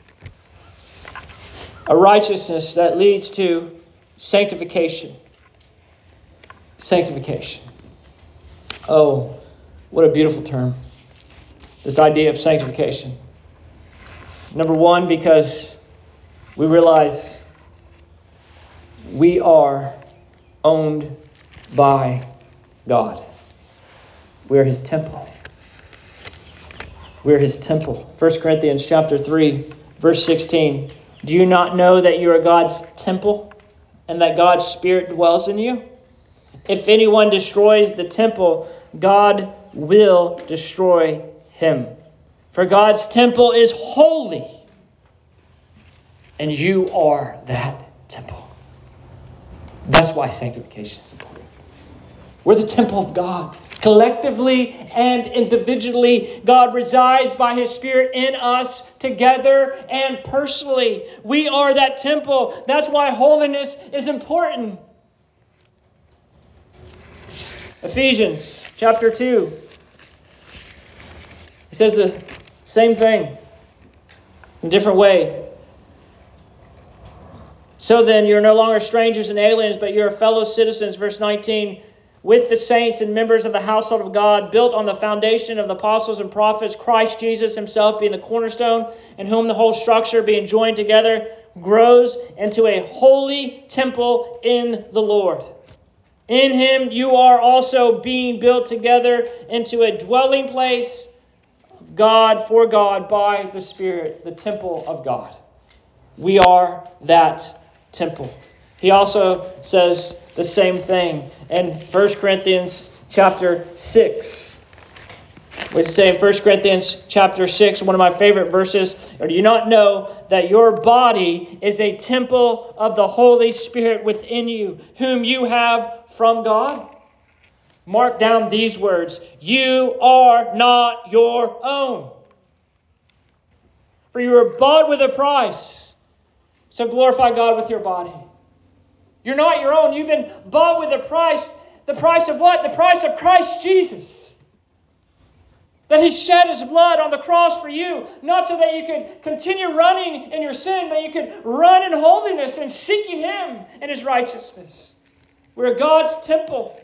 A righteousness that leads to sanctification. Sanctification. Oh, what a beautiful term. This idea of sanctification. Number one, because we realize we are owned by God. We are His temple. We are His temple. 1 Corinthians chapter 3, verse 16. Do you not know that you are God's temple and that God's Spirit dwells in you? If anyone destroys the temple, God will destroy him. For God's temple is holy, and you are that temple. That's why sanctification is important. We're the temple of God. Collectively and individually, God resides by His Spirit in us together and personally. We are that temple. That's why holiness is important. Ephesians chapter 2. He says the same thing in a different way. So then, you're no longer strangers and aliens, but you're fellow citizens, verse 19, with the saints and members of the household of God, built on the foundation of the apostles and prophets, Christ Jesus Himself being the cornerstone, in whom the whole structure, being joined together, grows into a holy temple in the Lord. In Him you are also being built together into a dwelling place of God, for God, by the Spirit, the temple of God. We are that temple. He also says the same thing in 1 Corinthians chapter 6. We say in 1 Corinthians chapter 6, one of my favorite verses, or do you not know that your body is a temple of the Holy Spirit within you, whom you have from God? Mark down these words. You are not your own, for you were bought with a price. So glorify God with your body. You're not your own. You've been bought with a price. The price of what? The price of Christ Jesus. That He shed His blood on the cross for you. Not so that you could continue running in your sin, but you could run in holiness and seeking Him and His righteousness. We're God's temple.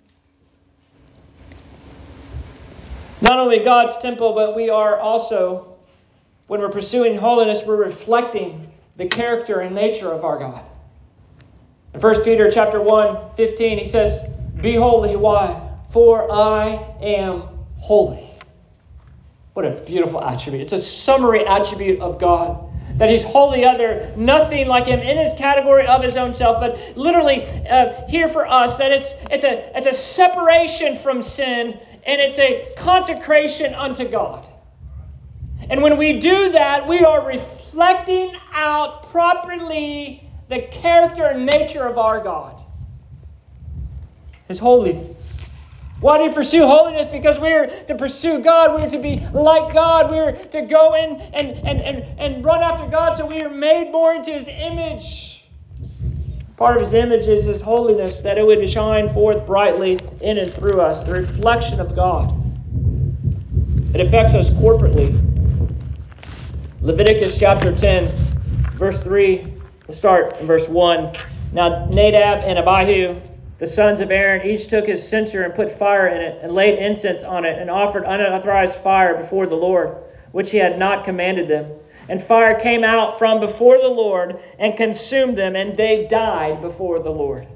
Not only God's temple, but we are also, when we're pursuing holiness, we're reflecting the character and nature of our God. In 1 Peter chapter 1, 15, he says, be holy. Why? For I am holy. What a beautiful attribute. It's a summary attribute of God. That He's wholly other, nothing like Him in His category of His own self, but literally here for us, that it's a separation from sin, and it's a consecration unto God. And when we do that, we are reflecting reflecting out properly the character and nature of our God. His holiness. Why do we pursue holiness? Because we're to pursue God. We're to be like God. We're to go in and run after God, so we are made more into His image. Part of His image is His holiness, that it would shine forth brightly in and through us, the reflection of God. It affects us corporately. Leviticus chapter 10, verse 3, we'll start in verse 1. Now Nadab and Abihu, the sons of Aaron, each took his censer and put fire in it and laid incense on it and offered unauthorized fire before the Lord, which he had not commanded them. And fire came out from before the Lord and consumed them, and they died before the Lord.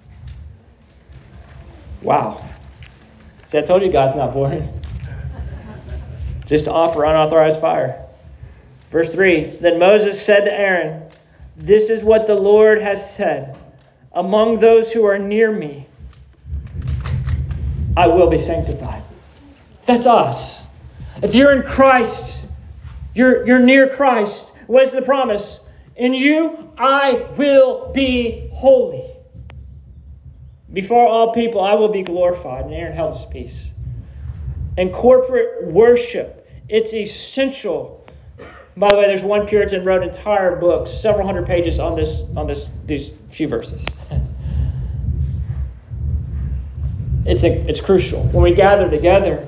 Wow. See, I told you God's not boring. Just to offer unauthorized fire. Verse 3, Then Moses said to Aaron, This is what the Lord has said. Among those who are near me, I will be sanctified. That's us. If you're in Christ, you're near Christ. What's the promise? In you, I will be holy. Before all people, I will be glorified. And Aaron held his peace. In corporate worship, it's essential. By the way, there's one Puritan wrote entire books, several hundred pages on these few verses. It's crucial. When we gather together,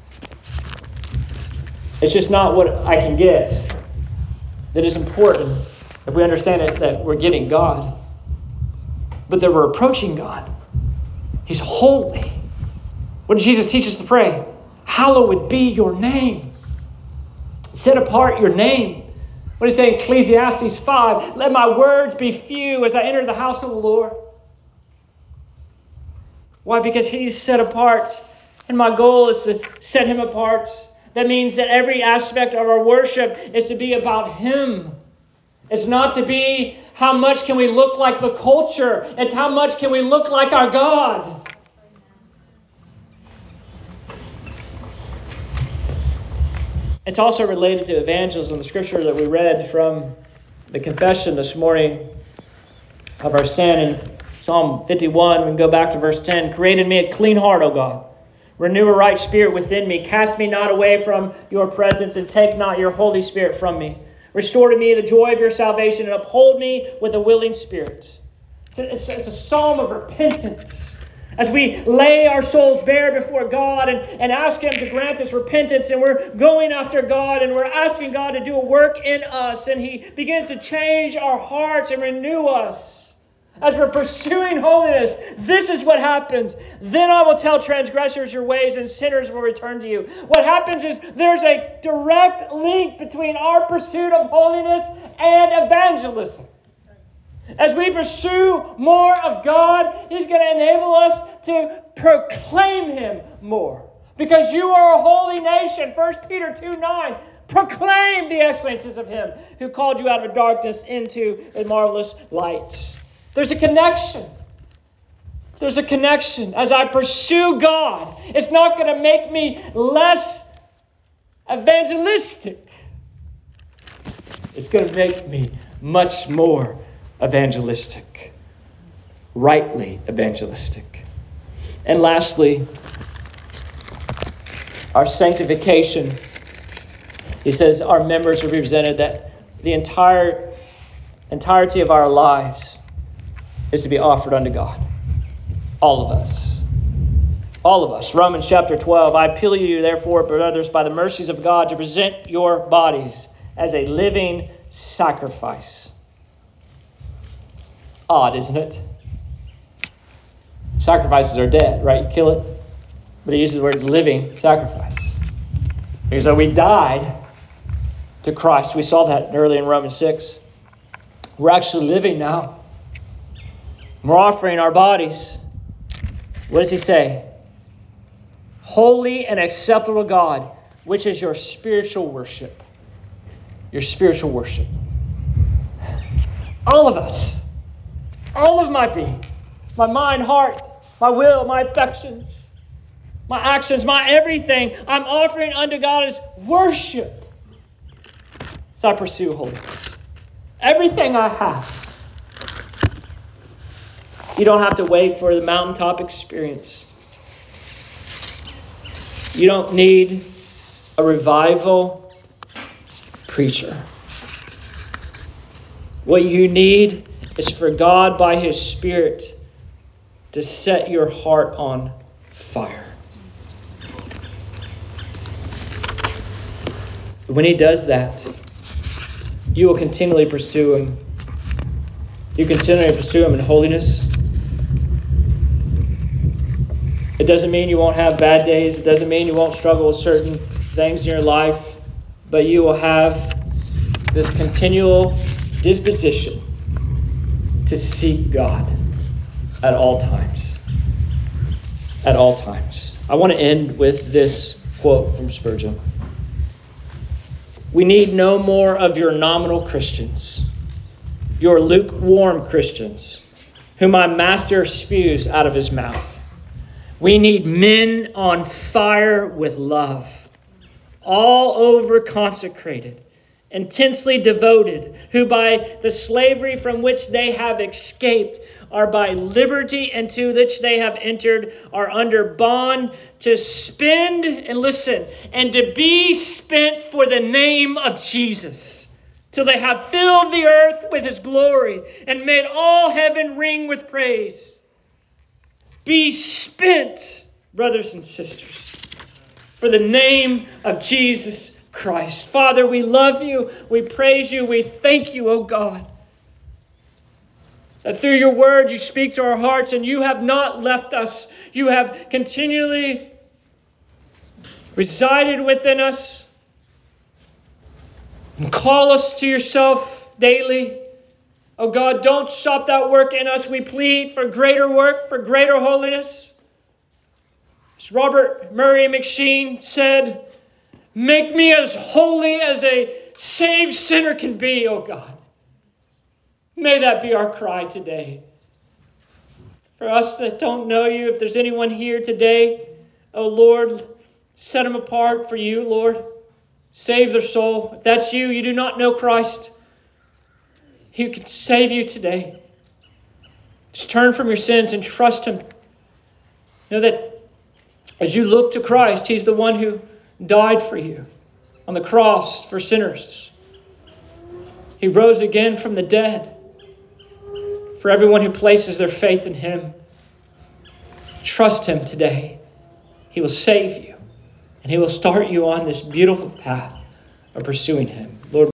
it's just not what I can get that is important if we understand it, that we're getting God, but that we're approaching God. He's holy. What did Jesus teach us to pray? Hallowed be your name. Set apart your name. What does he say in Ecclesiastes 5? Let my words be few as I enter the house of the Lord. Why? Because He's set apart. And my goal is to set Him apart. That means that every aspect of our worship is to be about Him. It's not to be how much can we look like the culture. It's how much can we look like our God. It's also related to evangelism, the scripture that we read from the confession this morning of our sin in Psalm 51. We can go back to verse 10. Create in me a clean heart, O God. Renew a right spirit within me. Cast me not away from your presence, and take not your Holy Spirit from me. Restore to me the joy of your salvation, and uphold me with a willing spirit. It's a psalm of repentance. As we lay our souls bare before God and ask Him to grant us repentance, and we're going after God and we're asking God to do a work in us, and He begins to change our hearts and renew us. As we're pursuing holiness, this is what happens. Then I will tell transgressors your ways, and sinners will return to you. What happens is there's a direct link between our pursuit of holiness and evangelism. As we pursue more of God, He's going to enable us to proclaim Him more. Because you are a holy nation. 1 Peter 2:9. Proclaim the excellencies of Him who called you out of darkness into a marvelous light. There's a connection. There's a connection. As I pursue God, it's not going to make me less evangelistic. It's going to make me much more evangelistic. Rightly evangelistic. And lastly, our sanctification. He says our members are represented, that the entirety of our lives is to be offered unto God. All of us. All of us. Romans chapter 12. I appeal to you, therefore, brothers, by the mercies of God, to present your bodies as a living sacrifice. Odd, isn't it? Sacrifices are dead, right? You kill it. But he uses the word living sacrifice. Because though we died to Christ, we saw that early in Romans 6. We're actually living now. We're offering our bodies. What does he say? Holy and acceptable God, which is your spiritual worship. Your spiritual worship. All of us. All of my being. My mind, heart, my will, my affections, my actions, my everything. I'm offering unto God as worship. It's So I pursue holiness. Everything I have. You don't have to wait for the mountaintop experience. You don't need a revival preacher. What you need is for God by His Spirit to set your heart on fire. When He does that, you will continually pursue Him. You continually pursue Him in holiness. It doesn't mean you won't have bad days. It doesn't mean you won't struggle with certain things in your life. But you will have this continual disposition to seek God at all times. At all times. I want to end with this quote from Spurgeon. We need no more of your nominal Christians, your lukewarm Christians, whom my master spews out of his mouth. We need men on fire with love, all over consecrated, intensely devoted, who by the slavery from which they have escaped are by liberty into which they have entered are under bond to spend, and listen, and to be spent for the name of Jesus, till they have filled the earth with His glory and made all heaven ring with praise. Be spent, brothers and sisters, for the name of Jesus Christ. Father, we love you, we praise you, we thank you, O God, that through your word you speak to our hearts and you have not left us. You have continually resided within us and call us to yourself daily. Oh God, don't stop that work in us. We plead for greater work, for greater holiness. As Robert Murray McSheen said, make me as holy as a saved sinner can be, oh God. May that be our cry today. For us that don't know you, if there's anyone here today, oh Lord, set them apart for you, Lord. Save their soul. If that's you, you do not know Christ, He can save you today. Just turn from your sins and trust Him. Know that as you look to Christ, He's the one who died for you on the cross for sinners. He rose again from the dead for everyone who places their faith in Him. Trust Him today. He will save you, and He will start you on this beautiful path of pursuing Him. Lord,